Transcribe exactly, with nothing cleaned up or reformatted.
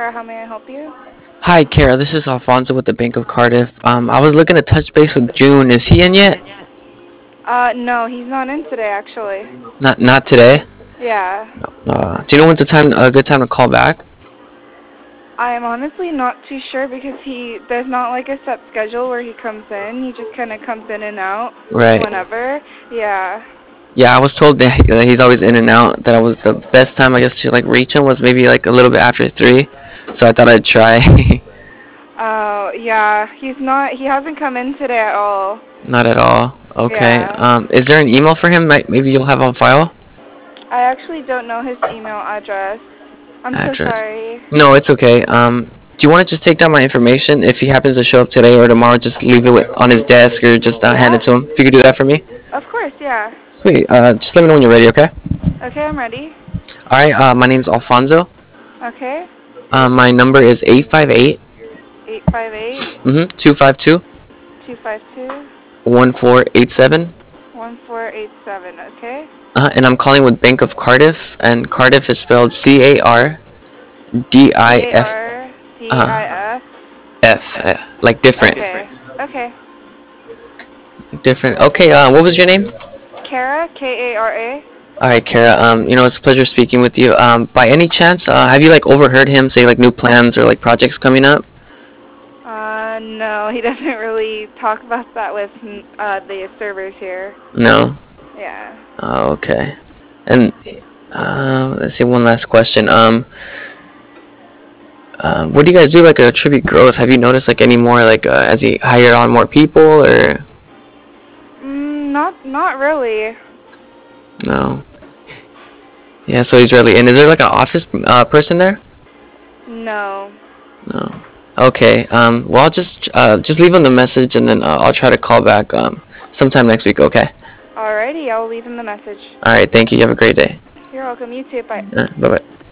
Kara. How may I help you? Hi, Kara. This is Alfonso with the Bank of Cardiff. Um, I was looking to touch base with June. Is he in yet? Uh, no, he's not in today, actually. Not, not today. Yeah. Uh, do you know when's the time? A good time to call back? I am honestly not too sure because he there's not like a set schedule where he comes in. He just kind of comes in and out Right. whenever. Yeah. Yeah, I was told that he- that he's always in and out. That I was the best time, I guess, to like reach him was maybe like a little bit after three. So I thought I'd try. Oh, yeah. He's not. He hasn't come in today at all. Not at all. Okay. Yeah. Um, is there an email for him? Might maybe you'll have on file. I actually don't know his email address. I'm so Address. sorry. No, it's okay. Um, do you want to just take down my information? If he happens to show up today or tomorrow, just leave it with, on his desk or just uh, hand Yeah. it to him. If you could do that for me. Of course. Yeah. Sweet. Uh, just let me know when you're ready, okay? Okay, I'm ready. All right. Uh, my name's Alfonso. Okay. Uh, my number is eight five eight. Eight five eight Mm-hmm. Two five two. two five two One four eight seven. one four eight seven. Okay. Uh, and I'm calling with Bank of Cardiff, and Cardiff is spelled C A R D I F. C A R D Uh, I F. F. Uh, like different. Okay. Okay. Different. Okay. Uh, what was your name? Kara, K A R A. All right, Kara. Um, you know, it's a pleasure speaking with you. Um, by any chance, uh, have you like overheard him say like new plans or like projects coming up? Uh, no, he doesn't really talk about that with uh, the servers here. No. Yeah. Oh, okay. And uh, let's see, one last question. Um, uh, what do you guys do like to attribute growth? Have you noticed like any more like uh, as he hired on more people or Mm, not, not really. no? Yeah, so he's really. And is there like an office uh, person there? No. No. Okay. Um. Well, I'll just uh just leave him the message and then uh, I'll try to call back um sometime next week. Okay. Alrighty, I'll leave him the message. All right. Thank you. You have a great day. You're welcome. You too. Bye. Uh, bye bye.